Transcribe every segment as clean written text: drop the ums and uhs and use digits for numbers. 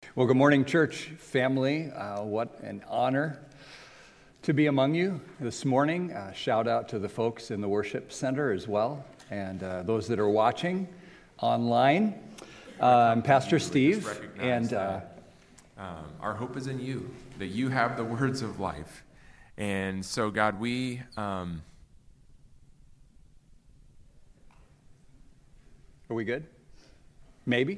Well, good morning, church family. What an honor to be among you this morning. Shout out to the folks in the worship center as well, and those that are watching online. I'm Pastor Steve, and our hope is in you, that you have the words of life. And so, God, we... Are we good? Maybe.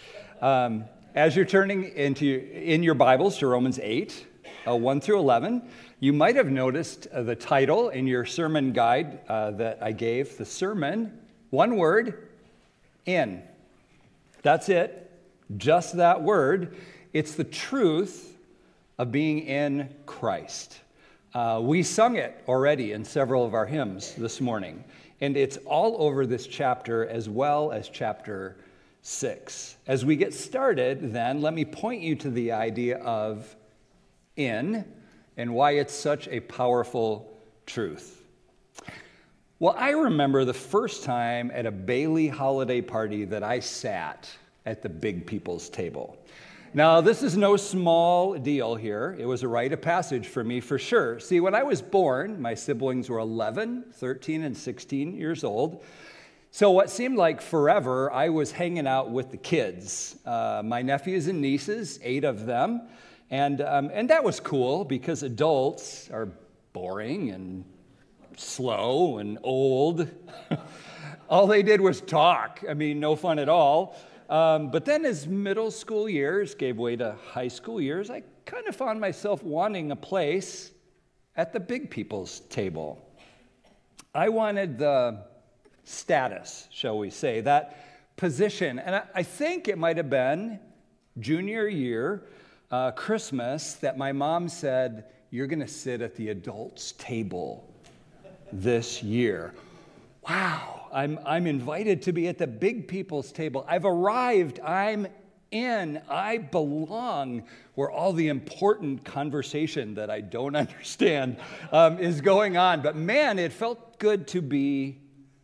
As you're turning in your Bibles to Romans 8, 1 through 11, you might have noticed the title in your sermon guide that I gave. The sermon, one word, in. That's it. Just that word. It's the truth of being in Christ. We sung it already in several of our hymns this morning. And it's all over this chapter as well as chapter 6. As we get started, then, let me point you to the idea of in and why it's such a powerful truth. Well, I remember the first time at a Bailey holiday party that I sat at the big people's table. Now, this is no small deal here. It was a rite of passage for me for sure. See, when I was born, my siblings were 11, 13, and 16 years old. So what seemed like forever, I was hanging out with the kids, my nephews and nieces, 8 of them. And that was cool because adults are boring and slow and old. All they did was talk. I mean, no fun at all. But then as middle school years gave way to high school years, I kind of found myself wanting a place at the big people's table. I wanted the status, shall we say, that position. And I think it might have been junior year, Christmas, that my mom said, "You're going to sit at the adults' table this year." Wow, I'm invited to be at the big people's table. I've arrived. I'm in. I belong where all the important conversation that I don't understand is going on. But man, it felt good to be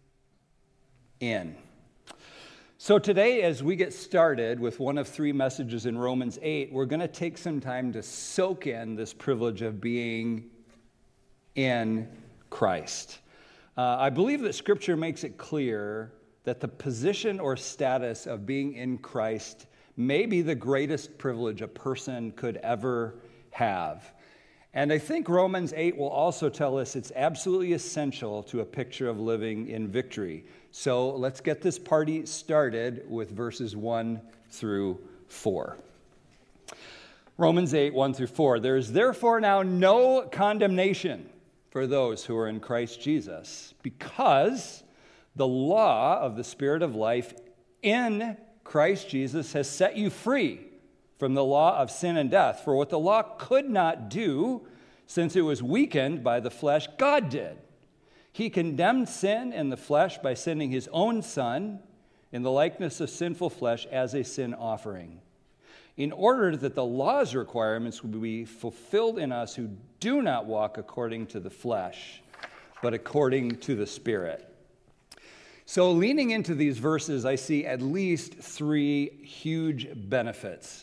in. So today, as we get started with one of 3 messages in Romans 8, we're going to take some time to soak in this privilege of being in Christ. I believe that Scripture makes it clear that the position or status of being in Christ may be the greatest privilege a person could ever have. And I think Romans 8 will also tell us it's absolutely essential to a picture of living in victory. So let's get this party started with verses 1 through 4. Romans 8, 1 through 4. There is therefore now no condemnation for those who are in Christ Jesus, because the law of the Spirit of life in Christ Jesus has set you free from the law of sin and death. For what the law could not do, since it was weakened by the flesh, God did. He condemned sin in the flesh by sending his own Son in the likeness of sinful flesh as a sin offering, in order that the law's requirements would be fulfilled in us who do not walk according to the flesh, but according to the Spirit. So leaning into these verses, I see at least 3 huge benefits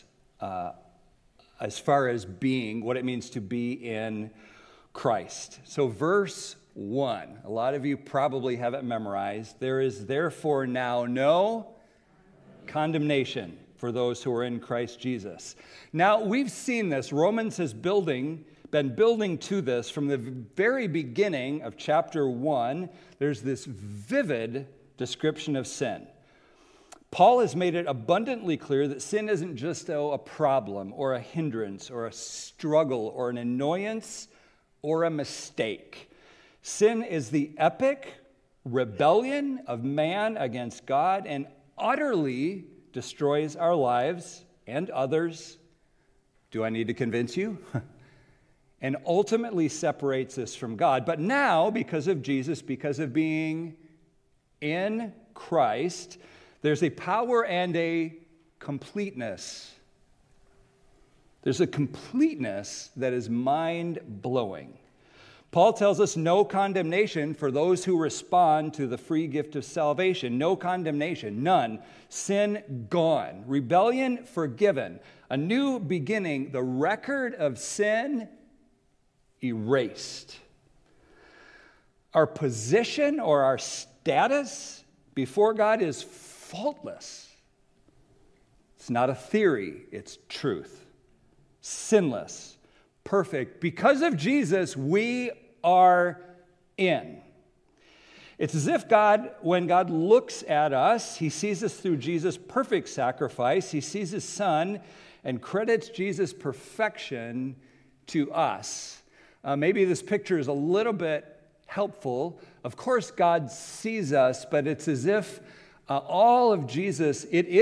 as far as being, what it means to be in Christ. So verse 1, a lot of you probably have it memorized. There is therefore now no condemnation for those who are in Christ Jesus. Now, we've seen this. Romans has been building to this from the very beginning of chapter 1. There's this vivid description of sin. Paul has made it abundantly clear that sin isn't just a problem or a hindrance or a struggle or an annoyance or a mistake. Sin is the epic rebellion of man against God and utterly destroys our lives and others. Do I need to convince you? And ultimately separates us from God. But now, because of Jesus, because of being in Christ, there's a power and a completeness. There's a completeness that is mind-blowing. Paul tells us no condemnation for those who respond to the free gift of salvation. No condemnation, none. Sin gone. Rebellion forgiven. A new beginning. The record of sin erased. Our position or our status before God is faultless. It's not a theory, it's truth. Sinless, perfect. Because of Jesus, we are in. It's as if God, when God looks at us, he sees us through Jesus' perfect sacrifice. He sees his Son and credits Jesus' perfection to us. Maybe this picture is a little bit helpful. Of course, God sees us, but it's as if all of Jesus'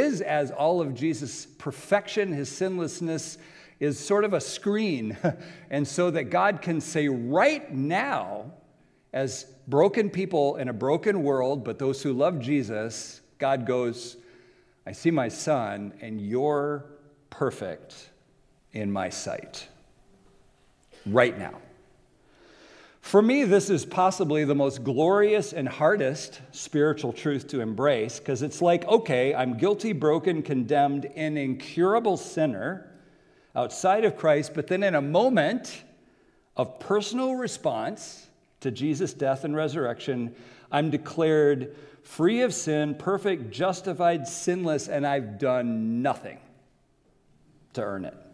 perfection, his sinlessness, is sort of a screen. And so that God can say right now, as broken people in a broken world, but those who love Jesus, God goes, I see my Son, and you're perfect in my sight. Right now. For me, this is possibly the most glorious and hardest spiritual truth to embrace, because it's like, okay, I'm guilty, broken, condemned, an incurable sinner outside of Christ, but then in a moment of personal response to Jesus' death and resurrection, I'm declared free of sin, perfect, justified, sinless, and I've done nothing to earn it.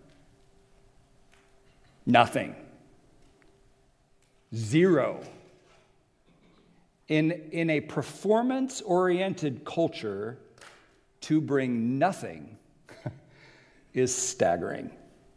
Nothing. Zero. In a performance-oriented culture, to bring nothing is staggering.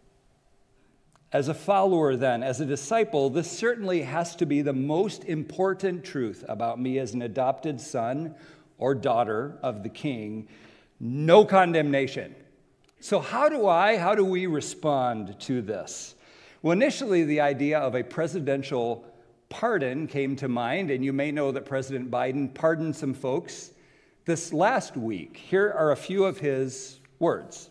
As a follower, then, as a disciple, this certainly has to be the most important truth about me as an adopted son or daughter of the King. No condemnation. So how do we respond to this? Well, initially, the idea of a presidential pardon came to mind, and you may know that President Biden pardoned some folks this last week. Here are a few of his words.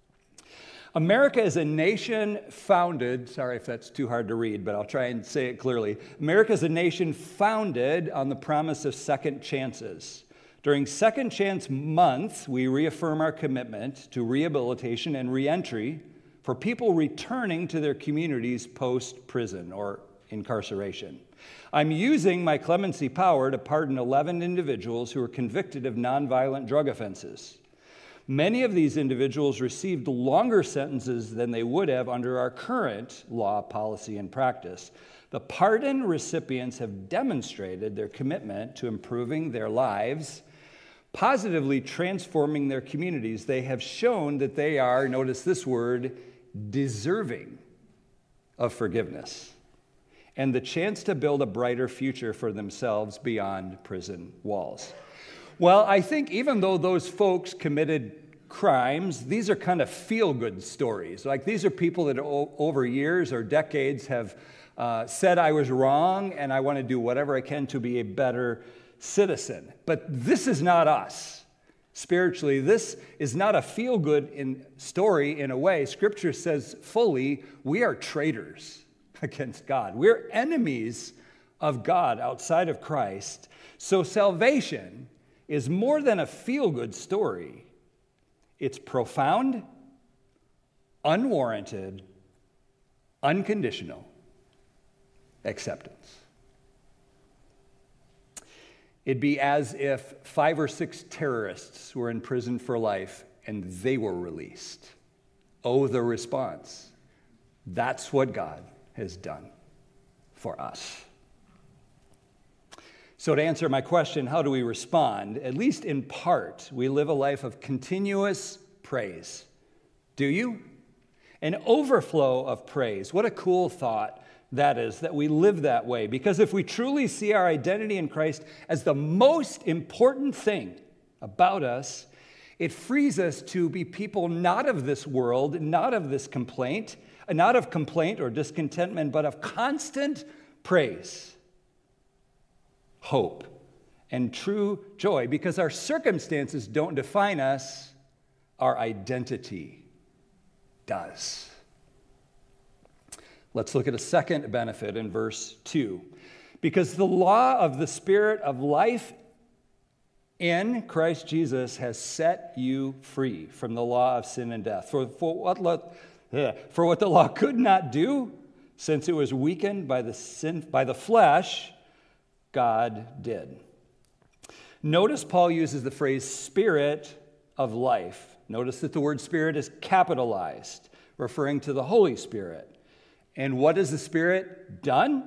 America is a nation founded, sorry if that's too hard to read, but I'll try and say it clearly. America is a nation founded on the promise of second chances. During Second Chance Month, we reaffirm our commitment to rehabilitation and reentry for people returning to their communities post-prison or incarceration. I'm using my clemency power to pardon 11 individuals who were convicted of nonviolent drug offenses. Many of these individuals received longer sentences than they would have under our current law, policy, and practice. The pardon recipients have demonstrated their commitment to improving their lives, positively transforming their communities. They have shown that they are, notice this word, deserving of forgiveness and the chance to build a brighter future for themselves beyond prison walls. Well, I think even though those folks committed crimes, these are kind of feel-good stories. Like these are people that over years or decades have said I was wrong and I want to do whatever I can to be a better citizen. But this is not us. Spiritually, this is not a feel-good story in a way. Scripture says fully, we are traitors against God. We're enemies of God outside of Christ. So salvation is more than a feel-good story. It's profound, unwarranted, unconditional acceptance. It'd be as if 5 or 6 terrorists were in prison for life and they were released. Oh, the response. That's what God has done for us. So to answer my question, how do we respond? At least in part, we live a life of continuous praise. Do you? An overflow of praise. What a cool thought that is, that we live that way. Because if we truly see our identity in Christ as the most important thing about us, it frees us to be people not of this world, not of this complaint, not of complaint or discontentment, but of constant praise, hope, and true joy, because our circumstances don't define us, our identity does. Let's look at a second benefit in verse 2. Because the law of the Spirit of life in Christ Jesus has set you free from the law of sin and death. For what the law could not do, since it was weakened by the flesh, God did. Notice Paul uses the phrase Spirit of life. Notice that the word Spirit is capitalized, referring to the Holy Spirit. And what has the Spirit done?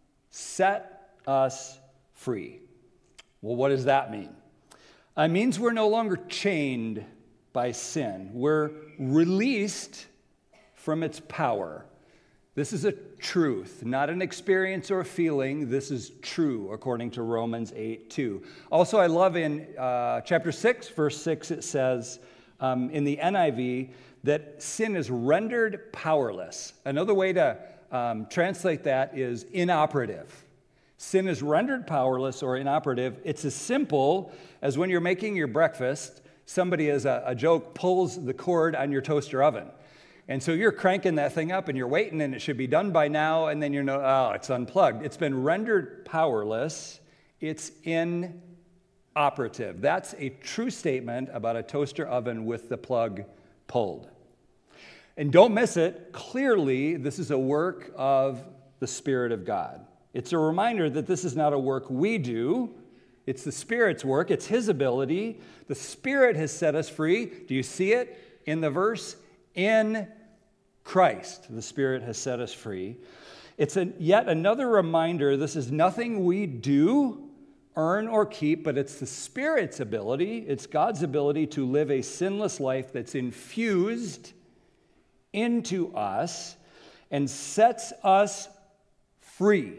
Set us free. Well, what does that mean? It means we're no longer chained by sin. We're released from its power. This is a truth, not an experience or a feeling. This is true, according to Romans 8:2. Also, I love in chapter 6, verse 6, it says in the NIV that sin is rendered powerless. Another way to translate that is inoperative. Sin is rendered powerless or inoperative. It's as simple as when you're making your breakfast, somebody, as a joke, pulls the cord on your toaster oven. And so you're cranking that thing up and you're waiting and it should be done by now, and then it's unplugged. It's been rendered powerless. It's inoperative. That's a true statement about a toaster oven with the plug pulled. And don't miss it. Clearly, this is a work of the Spirit of God. It's a reminder that this is not a work we do. It's the Spirit's work. It's His ability. The Spirit has set us free. Do you see it in the verse? In Christ, the Spirit has set us free. It's yet another reminder this is nothing we do, earn, or keep, but it's the Spirit's ability. It's God's ability to live a sinless life that's infused into us and sets us free.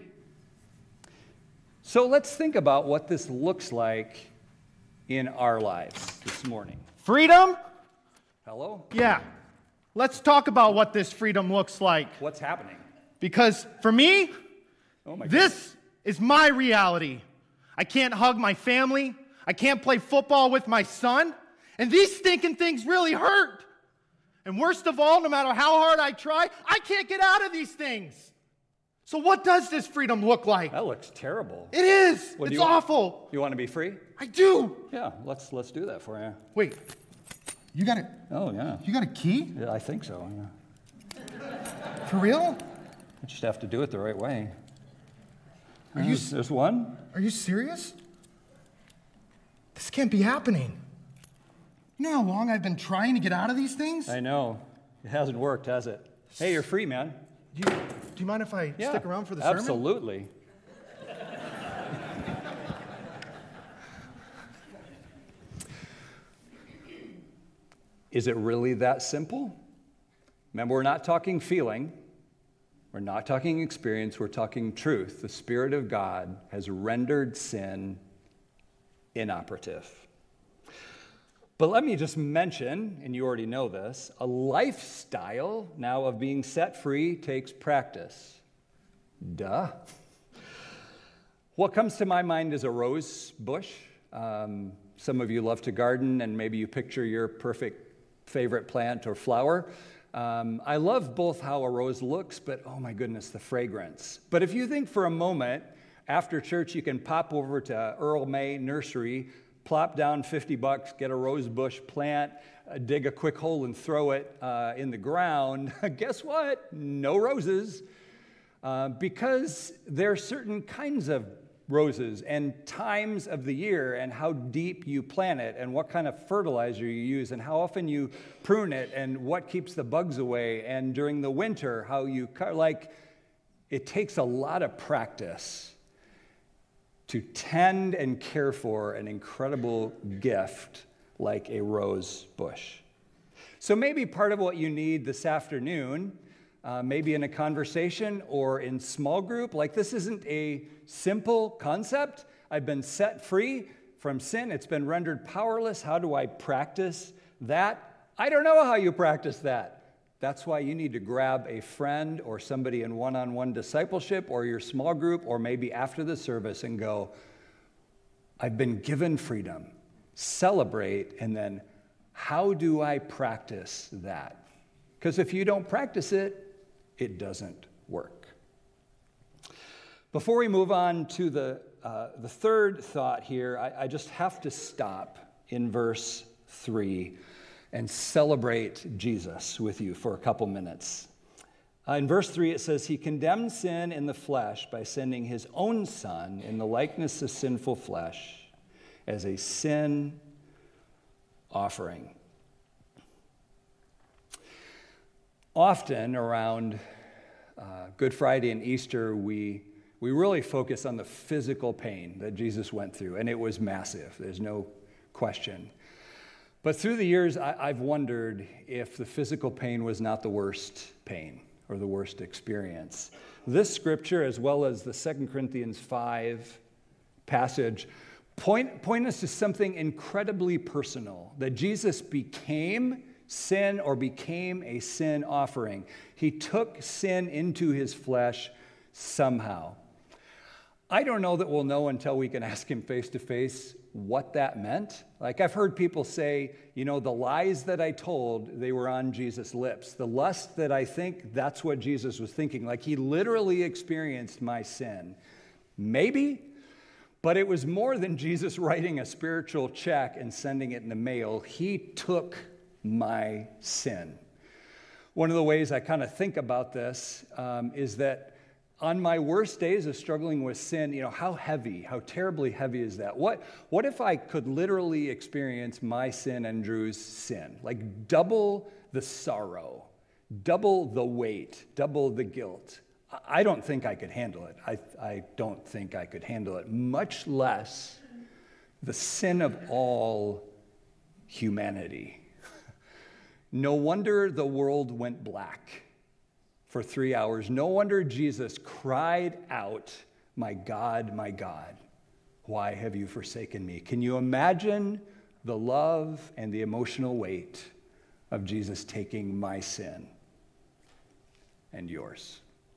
So let's think about what this looks like in our lives this morning. Freedom? Hello? Yeah. Let's talk about what this freedom looks like. What's happening? Because for me, Oh this is my reality. I can't hug my family. I can't play football with my son. And these stinking things really hurt. And worst of all, no matter how hard I try, I can't get out of these things. So what does this freedom look like? That looks terrible. It is. What, it's awful. You want to be free? I do. Yeah, let's do that for you. Wait. You got it. Oh, yeah. You got a key? Yeah, I think so. Yeah. For real? I just have to do it the right way. There's one. Are you serious? This can't be happening. You know how long I've been trying to get out of these things? I know. It hasn't worked, has it? Hey, you're free, man. Do you mind if I stick around for the sermon? Absolutely. Is it really that simple? Remember, we're not talking feeling. We're not talking experience. We're talking truth. The Spirit of God has rendered sin inoperative. But let me just mention, and you already know this, a lifestyle now of being set free takes practice. Duh. What comes to my mind is a rose bush. Some of you love to garden, and maybe you picture your perfect favorite plant or flower. I love both how a rose looks, but oh my goodness, the fragrance. But if you think for a moment, after church, you can pop over to Earl May Nursery, plop down $50, get a rose bush plant, dig a quick hole and throw it in the ground. Guess what? No roses. Because there are certain kinds of roses and times of the year and how deep you plant it and what kind of fertilizer you use and how often you prune it and what keeps the bugs away, and during the winter how you it takes a lot of practice to tend and care for an incredible gift like a rose bush. So maybe part of what you need this afternoon, maybe in a conversation or in small group, this isn't a simple concept. I've been set free from sin. It's been rendered powerless. How do I practice that? I don't know how you practice that. That's why you need to grab a friend or somebody in one-on-one discipleship or your small group or maybe after the service and go, I've been given freedom. Celebrate, and then how do I practice that? Because if you don't practice it, it doesn't work. Before we move on to the third thought here, I just have to stop in verse 3 and celebrate Jesus with you for a couple minutes. In verse 3, it says, He condemned sin in the flesh by sending His own Son in the likeness of sinful flesh as a sin offering. Often around Good Friday and Easter, we really focus on the physical pain that Jesus went through, and it was massive. There's no question. But through the years, I've wondered if the physical pain was not the worst pain or the worst experience. This scripture, as well as the 2 Corinthians 5 passage, point us to something incredibly personal, that Jesus became sin or became a sin offering. He took sin into His flesh somehow. I don't know that we'll know until we can ask Him face to face what that meant. Like, I've heard people say, the lies that I told, they were on Jesus' lips. The lust that I think, that's what Jesus was thinking. Like, He literally experienced my sin. Maybe, but it was more than Jesus writing a spiritual check and sending it in the mail. He took my sin. One of the ways I kind of think about this is that on my worst days of struggling with sin, how terribly heavy is that? What if I could literally experience my sin and Drew's sin? Like double the sorrow, double the weight, double the guilt. I don't think I could handle it. I don't think I could handle it, much less the sin of all humanity. No wonder the world went black for 3 hours. No wonder Jesus cried out, my God, why have you forsaken me?" Can you imagine the love and the emotional weight of Jesus taking my sin and yours?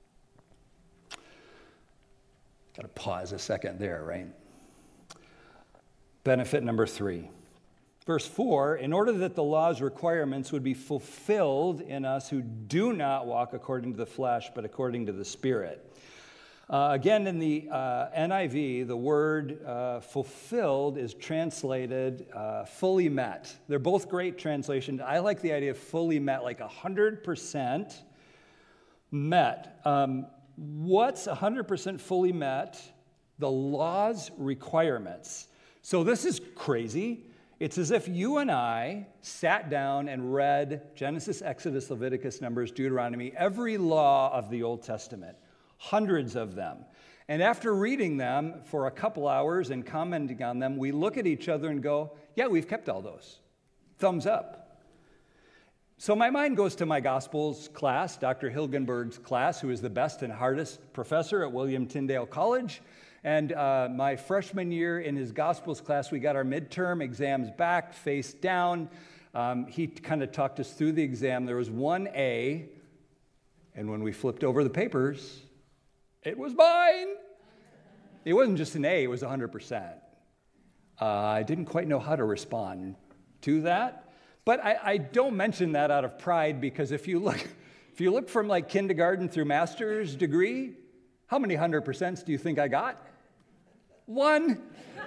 Got to pause a second there, right? Benefit number 3. Verse 4, in order that the law's requirements would be fulfilled in us who do not walk according to the flesh, but according to the Spirit. Again, in the NIV, the word fulfilled is translated fully met. They're both great translations. I like the idea of fully met, like 100% met. What's 100% fully met? The law's requirements. So this is crazy. It's as if you and I sat down and read Genesis, Exodus, Leviticus, Numbers, Deuteronomy, every law of the Old Testament, hundreds of them. And after reading them for a couple hours and commenting on them, we look at each other and go, yeah, we've kept all those. Thumbs up. So my mind goes to my Gospels class, Dr. Hilgenberg's class, who is the best and hardest professor at William Tyndale College. And my freshman year in his Gospels class, we got our midterm exams back, face down. He kind of talked us through the exam. There was one A, and when we flipped over the papers, it was mine. It wasn't just an A, it was 100%. I didn't quite know how to respond to that. But I don't mention that out of pride, because if you look from like kindergarten through master's degree, how many 100% do you think I got? 1.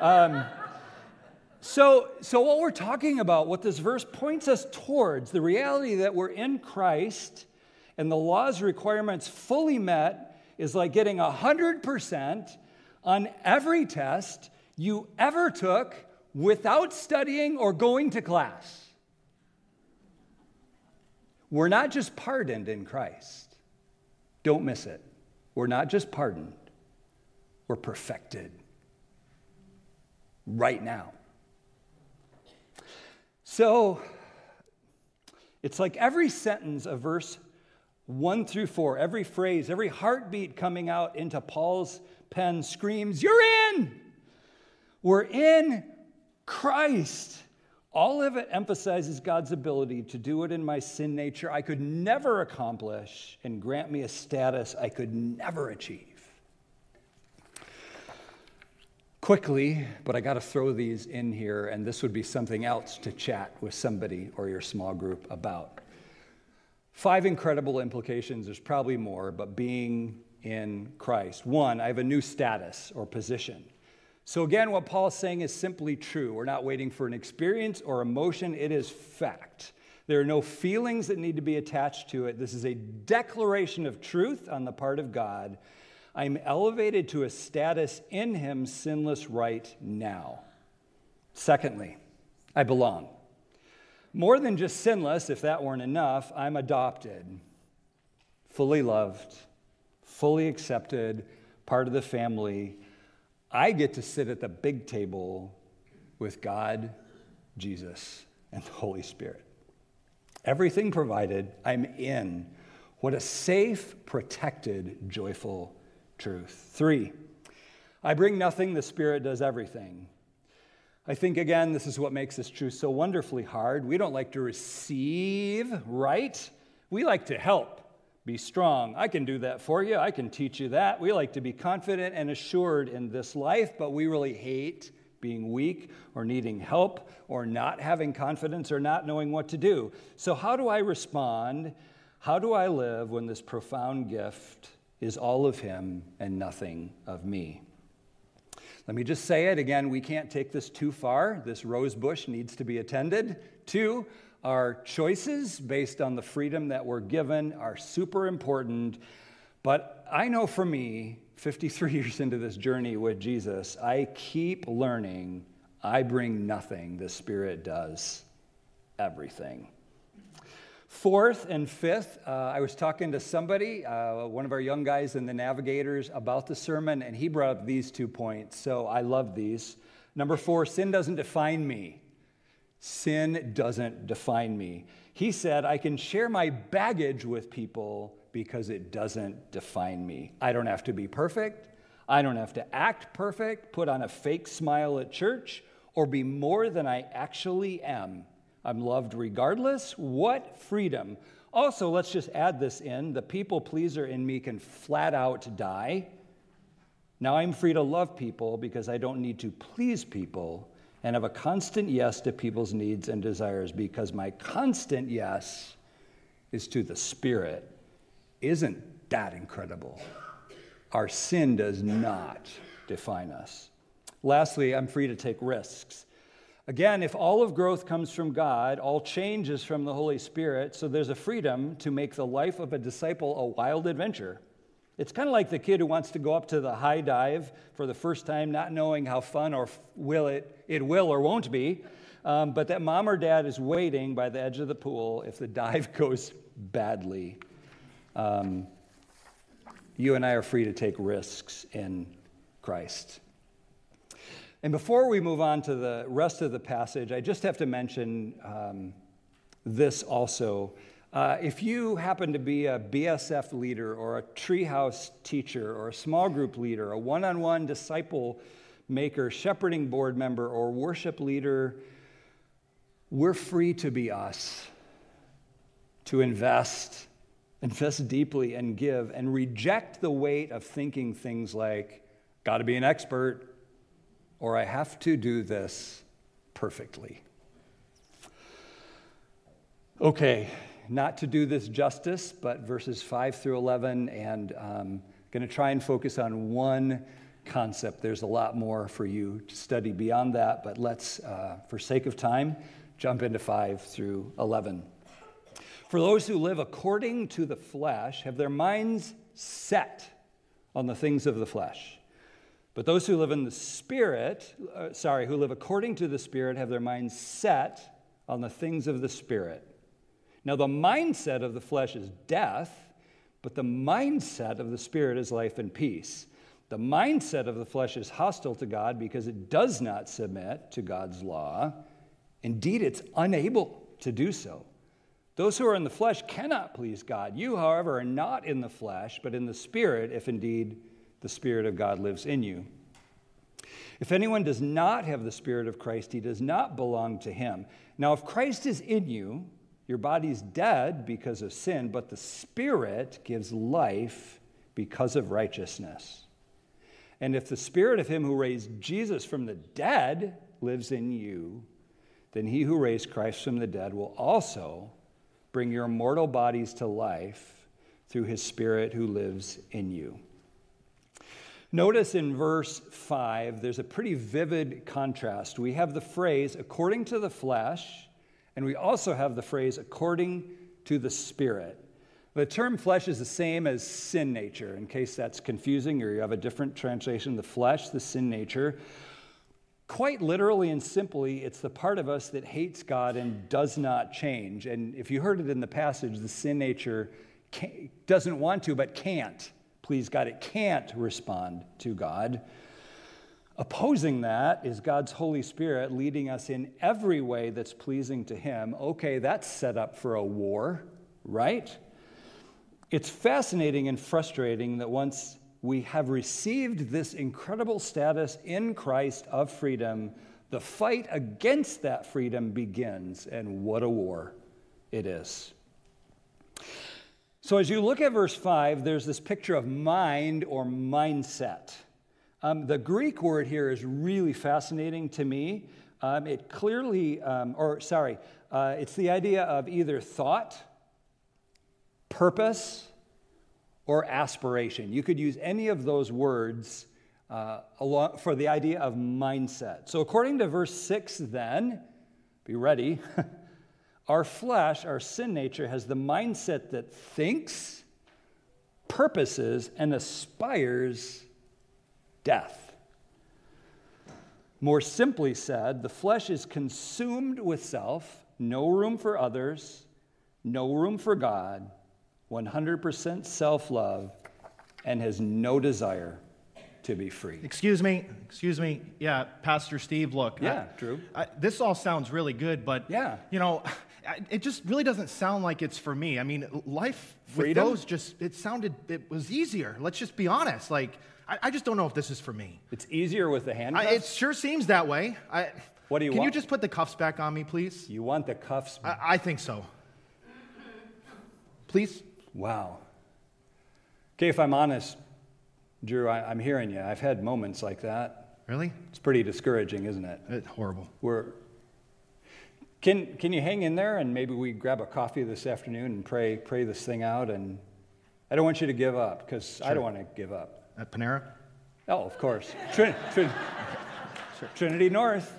So what we're talking about, what this verse points us towards, the reality that we're in Christ and the law's requirements fully met, is like getting 100% on every test you ever took without studying or going to class. We're not just pardoned in Christ. Don't miss it. We're not just pardoned. We're perfected right now. So it's like every sentence of verse 1 through 4, every phrase, every heartbeat coming out into Paul's pen screams, "You're in!" We're in Christ. All of it emphasizes God's ability to do it in my sin nature I could never accomplish and grant me a status I could never achieve. Quickly, but I got to throw these in here, and this would be something else to chat with somebody or your small group about. 5 incredible implications. There's probably more, but being in Christ. 1, I have a new status or position. So again, what Paul's saying is simply true. We're not waiting for an experience or emotion. It is fact. There are no feelings that need to be attached to it. This is a declaration of truth on the part of God. I'm elevated to a status in him, sinless right now. Secondly, I belong. More than just sinless, if that weren't enough, I'm adopted, fully loved, fully accepted, part of the family. I get to sit at the big table with God, Jesus, and the Holy Spirit. Everything provided, I'm in. What a safe, protected, joyful truth. 3, I bring nothing, the Spirit does everything. I think, again, this is what makes this truth so wonderfully hard. We don't like to receive, right? We like to help, be strong. I can do that for you. I can teach you that. We like to be confident and assured in this life, but we really hate being weak or needing help or not having confidence or not knowing what to do. So how do I respond? How do I live when this profound gift is all of him and nothing of me? Let me just say it again, we can't take this too far. This rose bush needs to be attended. 2, our choices based on the freedom that we're given are super important. But I know for me, 53 years into this journey with Jesus, I keep learning I bring nothing, the Spirit does everything. 4th and 5th, I was talking to somebody, one of our young guys in the Navigators, about the sermon, and he brought up these 2 points, so I love these. Number 4, sin doesn't define me. Sin doesn't define me. He said, I can share my baggage with people because it doesn't define me. I don't have to be perfect. I don't have to act perfect, put on a fake smile at church, or be more than I actually am. I'm loved regardless. What freedom. Also, let's just add this in. The people pleaser in me can flat out die. Now I'm free to love people because I don't need to please people and have a constant yes to people's needs and desires because my constant yes is to the Spirit. Isn't that incredible? Our sin does not define us. Lastly, I'm free to take risks. Again, if all of growth comes from God, all change is from the Holy Spirit, so there's a freedom to make the life of a disciple a wild adventure. It's kind of like the kid who wants to go up to the high dive for the first time, not knowing how fun or it will or won't be, but that mom or dad is waiting by the edge of the pool if the dive goes badly. You and I are free to take risks in Christ. And before we move on to the rest of the passage, I just have to mention this also. If you happen to be a BSF leader or a treehouse teacher or a small group leader, a one-on-one disciple maker, shepherding board member, or worship leader, we're free to be us, to invest deeply and give, and reject the weight of thinking things like, got to be an expert, or I have to do this perfectly. Okay, not to do this justice, but verses 5 through 11, and I'm going to try and focus on one concept. There's a lot more for you to study beyond that, but let's, for sake of time, jump into 5 through 11. For those who live according to the flesh have their minds set on the things of the flesh. But those who live in the Spirit, who live according to the Spirit have their minds set on the things of the Spirit. Now the mindset of the flesh is death, but the mindset of the Spirit is life and peace. The mindset of the flesh is hostile to God because it does not submit to God's law. Indeed, it's unable to do so. Those who are in the flesh cannot please God. You, however, are not in the flesh, but in the Spirit, if indeed the Spirit of God lives in you. If anyone does not have the Spirit of Christ, he does not belong to him. Now, if Christ is in you, your body's dead because of sin, but the Spirit gives life because of righteousness. And if the Spirit of him who raised Jesus from the dead lives in you, then he who raised Christ from the dead will also bring your mortal bodies to life through his Spirit who lives in you. Notice in verse 5, there's a pretty vivid contrast. We have the phrase, according to the flesh, and we also have the phrase, according to the Spirit. The term flesh is the same as sin nature, in case that's confusing or you have a different translation. The flesh, the sin nature. Quite literally and simply, it's the part of us that hates God and does not change. And if you heard it in the passage, the sin nature doesn't want to, but can't please God. It can't respond to God. Opposing that is God's Holy Spirit leading us in every way that's pleasing to him. Okay, that's set up for a war, right? It's fascinating and frustrating that once we have received this incredible status in Christ of freedom, the fight against that freedom begins, and what a war it is. So as you look at verse 5, there's this picture of mind or mindset. The Greek word here is really fascinating to me. It clearly, it's the idea of either thought, purpose, or aspiration. You could use any of those words for the idea of mindset. So according to verse 6 then, be ready, our flesh, our sin nature, has the mindset that thinks, purposes, and aspires death. More simply said, the flesh is consumed with self, no room for others, no room for God, 100% self-love, and has no desire to be free. Excuse me. Yeah, Pastor Steve, look. Yeah, Drew. This all sounds really good, but, yeah, it just really doesn't sound like it's for me. I mean, life freedom? with those it was easier. Let's just be honest. Like, I just don't know if this is for me. It's easier with the handcuffs? It sure seems that way. What do you want? Can you just put the cuffs back on me, please? You want the cuffs? I think so. Please? Wow. Okay, if I'm honest, Drew, I'm hearing you. I've had moments like that. Really? It's pretty discouraging, isn't it? It's horrible. Can you hang in there and maybe we grab a coffee this afternoon and pray this thing out? And I don't want you to give up because I don't want to give up. At Panera? Oh, of course. Trinity North.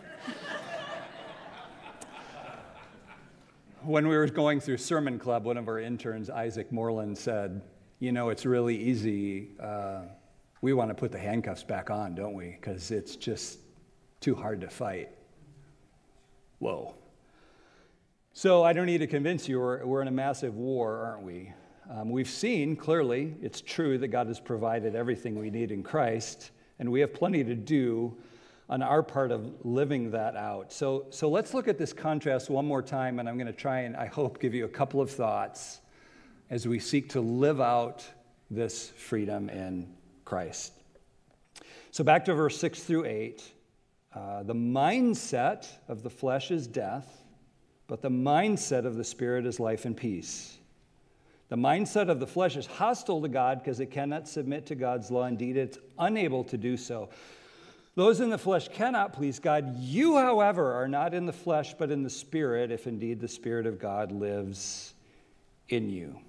When we were going through Sermon Club, one of our interns, Isaac Moreland, said, it's really easy. We want to put the handcuffs back on, don't we? Because it's just too hard to fight. Whoa. So I don't need to convince you we're in a massive war, aren't we? We've seen clearly, it's true that God has provided everything we need in Christ, and we have plenty to do on our part of living that out. So let's look at this contrast one more time, and I'm going to try and, I hope, give you a couple of thoughts as we seek to live out this freedom in Christ. So back to verse 6 through 8. The mindset of the flesh is death, but the mindset of the Spirit is life and peace. The mindset of the flesh is hostile to God because it cannot submit to God's law. Indeed, it's unable to do so. Those in the flesh cannot please God. You, however, are not in the flesh, but in the Spirit, if indeed the Spirit of God lives in you.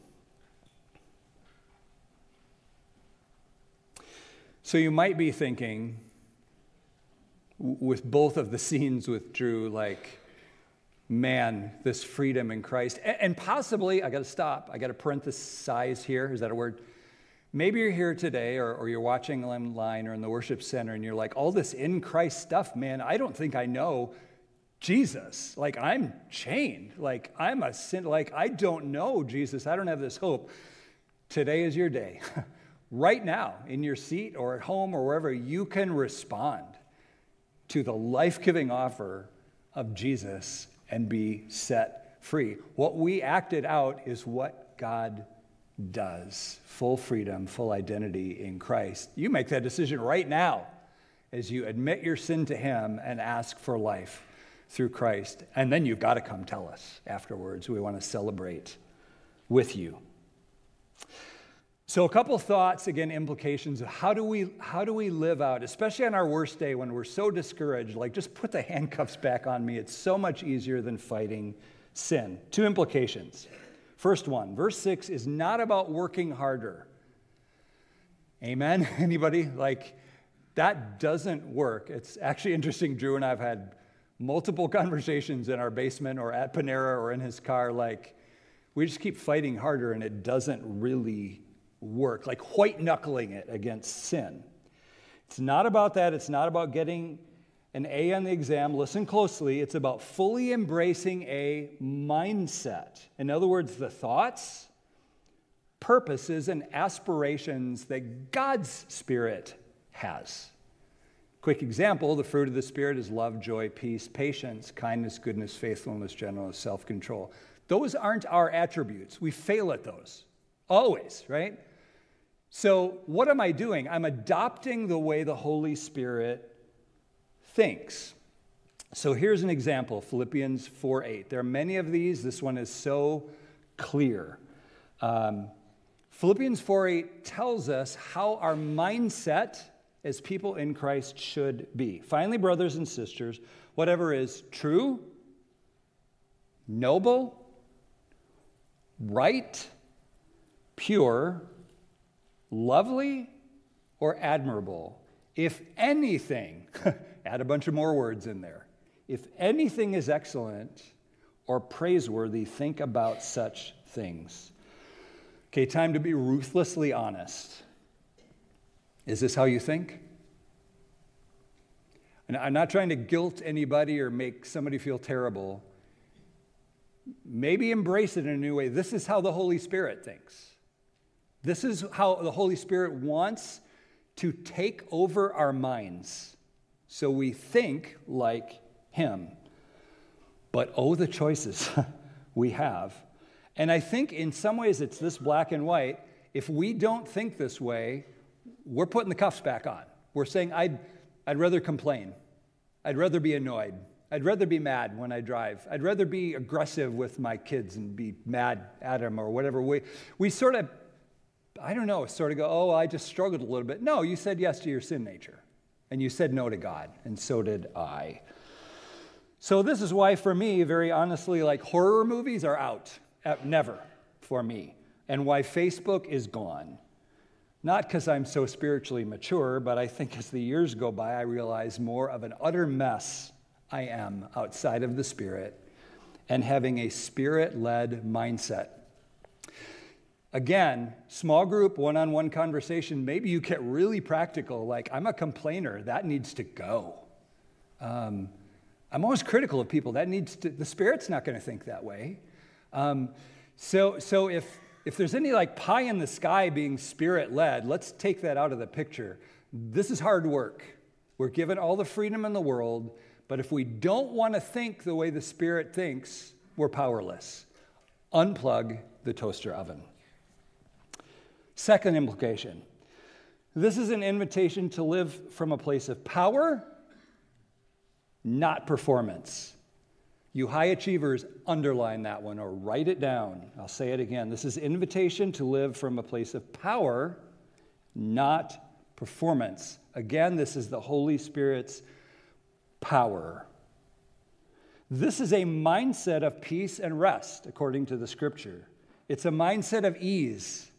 So you might be thinking, with both of the scenes with Drew, like, man, this freedom in Christ. And possibly, I got to stop. I got to parenthesize here. Is that a word? Maybe you're here today or you're watching online or in the worship center and you're like, all this in Christ stuff, man, I don't think I know Jesus. Like, I'm chained. Like, I'm a sin. Like, I don't know Jesus. I don't have this hope. Today is your day. Right now, in your seat or at home or wherever, you can respond to the life-giving offer of Jesus and be set free. What we acted out is what God does. Full freedom, full identity in Christ. You make that decision right now as you admit your sin to Him and ask for life through Christ. And then you've got to come tell us afterwards. We want to celebrate with you. So a couple thoughts, again, implications of how do we live out, especially on our worst day when we're so discouraged, like just put the handcuffs back on me. It's so much easier than fighting sin. Two implications. First one, verse 6 is not about working harder. Amen? Anybody? Like, that doesn't work. It's actually interesting. Drew and I have had multiple conversations in our basement or at Panera or in his car. Like, we just keep fighting harder and it doesn't really work. Like white knuckling it against sin. It's not about that. It's not about getting an A on the exam. Listen closely. It's about fully embracing a mindset. In other words, the thoughts, purposes, and aspirations that God's Spirit has. Quick example, the fruit of the Spirit is love, joy, peace, patience, kindness, goodness, faithfulness, gentleness, self-control. Those aren't our attributes. We fail at those. Always, right? So what am I doing? I'm adopting the way the Holy Spirit thinks. So here's an example, Philippians 4:8. There are many of these. This one is so clear. Philippians 4:8 tells us how our mindset as people in Christ should be. Finally, brothers and sisters, whatever is true, noble, right, pure, lovely, or admirable, if anything, add a bunch of more words in there. If anything is excellent or praiseworthy, think about such things. Okay, time to be ruthlessly honest. Is this how you think? And I'm not trying to guilt anybody or make somebody feel terrible. Maybe embrace it in a new way. This is how the Holy Spirit thinks. This is how the Holy Spirit wants to take over our minds so we think like Him. But oh, the choices we have. And I think in some ways it's this black and white. If we don't think this way, we're putting the cuffs back on. We're saying, I'd rather complain. I'd rather be annoyed. I'd rather be mad when I drive. I'd rather be aggressive with my kids and be mad at them or whatever. We sort of, I don't know, sort of go, oh, I just struggled a little bit. No, you said yes to your sin nature. And you said no to God. And so did I. So this is why, for me, very honestly, like horror movies are out. Never for me. And why Facebook is gone. Not because I'm so spiritually mature, but I think as the years go by, I realize more of an utter mess I am outside of the Spirit and having a Spirit-led mindset. Again, small group, one-on-one conversation, maybe you get really practical, like I'm a complainer, that needs to go. I'm always critical of people, the Spirit's not going to think that way. So if there's any like pie in the sky being Spirit-led, let's take that out of the picture. This is hard work. We're given all the freedom in the world, but if we don't want to think the way the Spirit thinks, we're powerless. Unplug the toaster oven. Second implication. This is an invitation to live from a place of power, not performance. You high achievers, underline that one or write it down. I'll say it again. This is invitation to live from a place of power, not performance. Again, this is the Holy Spirit's power. This is a mindset of peace and rest, according to the Scripture. It's a mindset of ease.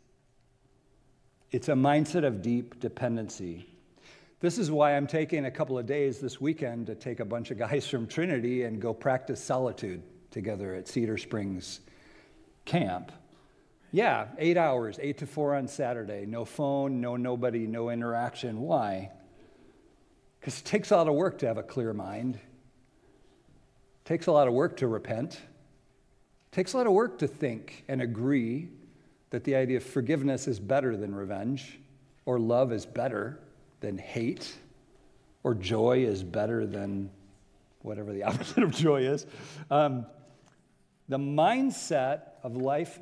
It's a mindset of deep dependency. This is why I'm taking a couple of days this weekend to take a bunch of guys from Trinity and go practice solitude together at Cedar Springs Camp. Yeah, 8 hours, 8 to 4 on Saturday. No phone, no nobody, no interaction. Why? Because it takes a lot of work to have a clear mind. It takes a lot of work to repent. It takes a lot of work to think and agree that the idea of forgiveness is better than revenge, or love is better than hate, or joy is better than whatever the opposite of joy is. The mindset of life,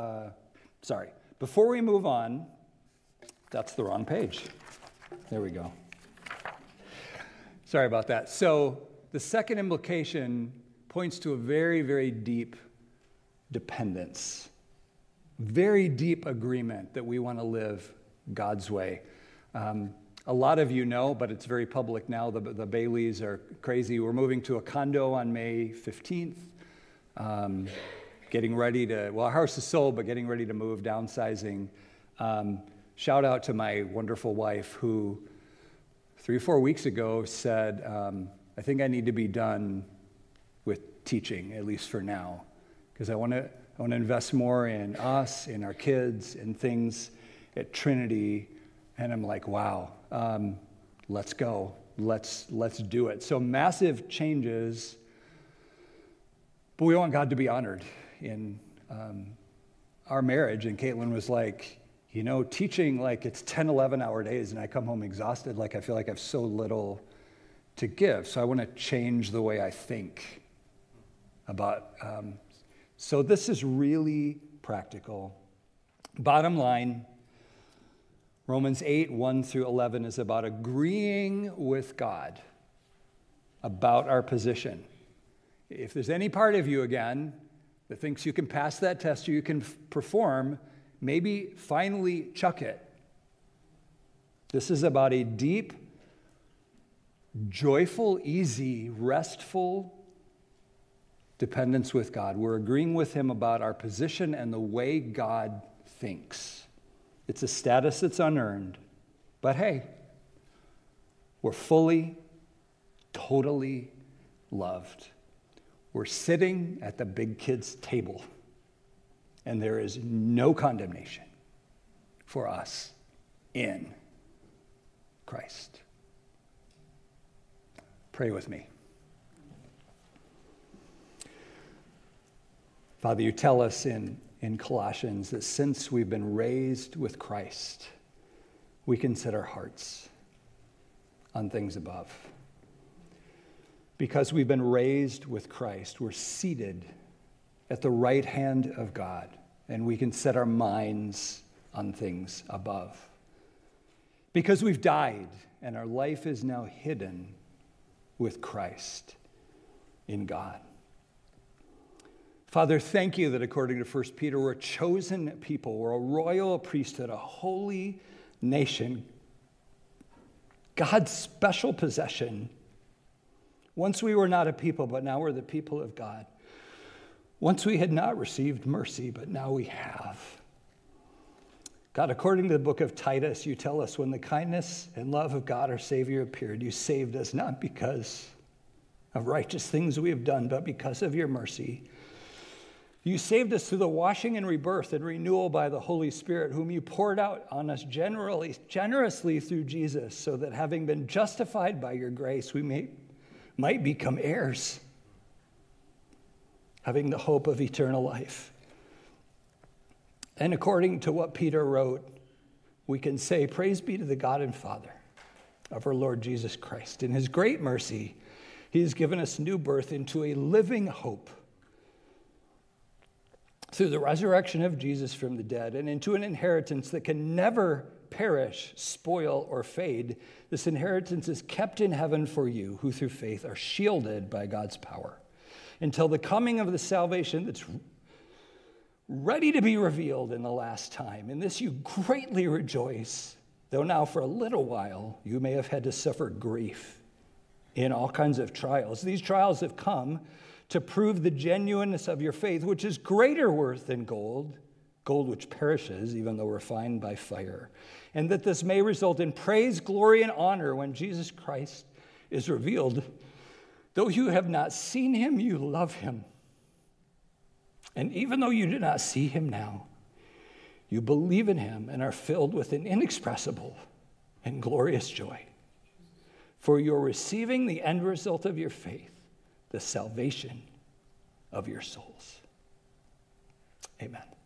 before we move on, that's the wrong page. There we go. Sorry about that. So the second implication points to a very, very deep dependence, very deep agreement that we want to live God's way. A lot of you know, but it's very public now, the Baileys are crazy. We're moving to a condo on May 15th. getting ready to, well, our house is sold, but getting ready to move, downsizing. Shout out to my wonderful wife who 3 or 4 weeks ago said, I think I need to be done with teaching, at least for now, because I want to invest more in us, in our kids, in things at Trinity. And I'm like, wow, let's go. Let's do it. So massive changes, but we want God to be honored in our marriage. And Caitlin was like, teaching like it's 10, 11-hour days, and I come home exhausted, like I feel like I have so little to give. So I want to change the way I think about, so this is really practical. Bottom line, Romans 8, 1 through 11 is about agreeing with God about our position. If there's any part of you, again, that thinks you can pass that test or you can perform, maybe finally chuck it. This is about a deep, joyful, easy, restful dependence with God. We're agreeing with him about our position and the way God thinks. It's a status that's unearned. But hey, we're fully, totally loved. We're sitting at the big kids' table, and there is no condemnation for us in Christ. Pray with me. Father, you tell us in Colossians that since we've been raised with Christ, we can set our hearts on things above. Because we've been raised with Christ, we're seated at the right hand of God, and we can set our minds on things above. Because we've died, and our life is now hidden with Christ in God. Father, thank you that according to 1 Peter, we're a chosen people, we're a royal priesthood, a holy nation, God's special possession. Once we were not a people, but now we're the people of God. Once we had not received mercy, but now we have. God, according to the book of Titus, you tell us when the kindness and love of God our Savior appeared, you saved us not because of righteous things we have done, but because of your mercy. You saved us through the washing and rebirth and renewal by the Holy Spirit, whom you poured out on us generously through Jesus, so that having been justified by your grace, we might become heirs, having the hope of eternal life. And according to what Peter wrote, we can say, praise be to the God and Father of our Lord Jesus Christ. In his great mercy, he has given us new birth into a living hope through the resurrection of Jesus from the dead, and into an inheritance that can never perish, spoil, or fade. This inheritance is kept in heaven for you, who through faith are shielded by God's power, until the coming of the salvation that's ready to be revealed in the last time. In this you greatly rejoice, though now for a little while you may have had to suffer grief in all kinds of trials. These trials have come to prove the genuineness of your faith, which is greater worth than gold which perishes, even though refined by fire, and that this may result in praise, glory, and honor when Jesus Christ is revealed. Though you have not seen him, you love him. And even though you do not see him now, you believe in him and are filled with an inexpressible and glorious joy. For you're receiving the end result of your faith, the salvation of your souls. Amen.